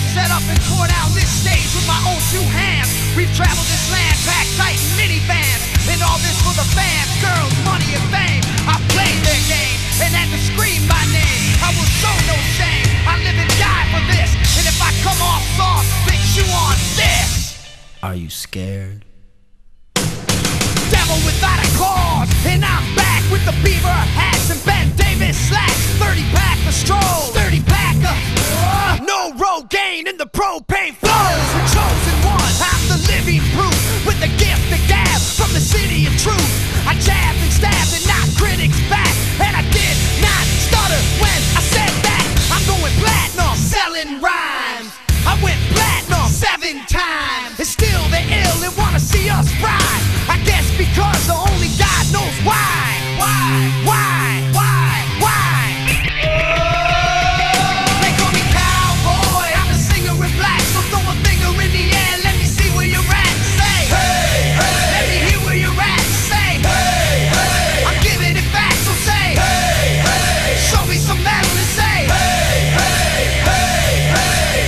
set up and tore down this stage with my own two hands. We've traveled this land, packed tight in minivans, and all this for the fans, girls, money, and fame. I played their game and had to scream my name. I will show no shame. I live and die for this, and if I come off soft, fix you on this. Are you scared? Devil without a cause, and I'm back with the beaver hats and Ben Davis slacks. 30-pack of strolls, 30-pack of no Rogaine in the propane flows. The chosen one, I'm the living proof with the gift of gab from the city of truth. I jabbed and stabbed and knocked critics back, and I did not stutter when I said that. I'm going platinum, selling rhymes. I went platinum 7 times, and still they're ill and wanna see us rise. I guess because the only God knows why. They call me cowboy, I'm a singer in black, so throw a finger in the air, let me see where you're at. Say, hey, hey. Let me hear where you're at. Say, hey, hey. I'm giving it back, so say, hey, hey. Show me some metal and say, hey, hey, hey, hey.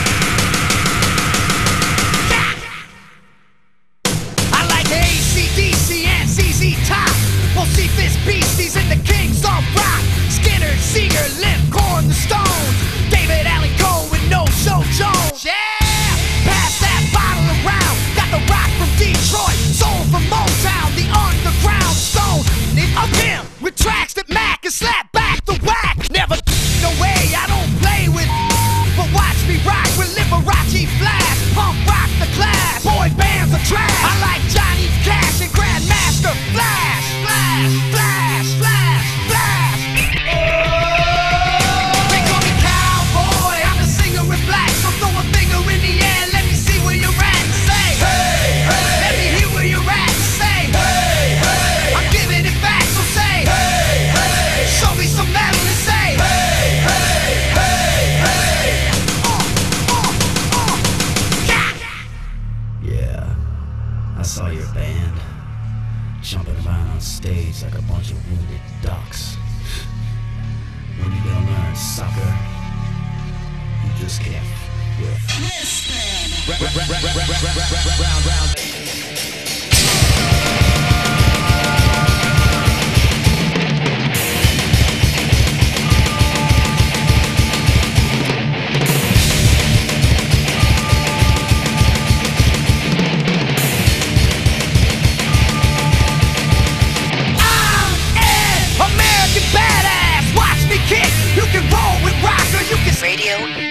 I like AC/DC and ZZ Top. We'll see this beasties and the kings of rock. Skinner, Seeger, Limp, Korn, the Stones, David Allen Coe with No Show Jones. Yeah! Pass that bottle around. Got the rock from Detroit, soul from Motown, the underground stone. Of him with tracks that Mac and slap back the whack. Never no way, I don't play with. But watch me rock with Liberace Flash. Punk rock the class. Boy bands are trash. I like Johnny Cash and Grandmaster Flash. Flash, flash, flash, flash. They call me cowboy, I'm a singer in black, so throw a finger in the air, let me see where you're at. Say, hey, hey. Let me hear where you're at. Say, hey, hey. I'm giving it back, so say, hey, hey. Show me some metal and say, hey, hey, hey, hey. Yeah, I saw your band jumping around on stage like a bunch of wounded ducks. When you gonna learn, sucker? You just can't quit. American badass, watch me kick. You can roll with rock or you can radio.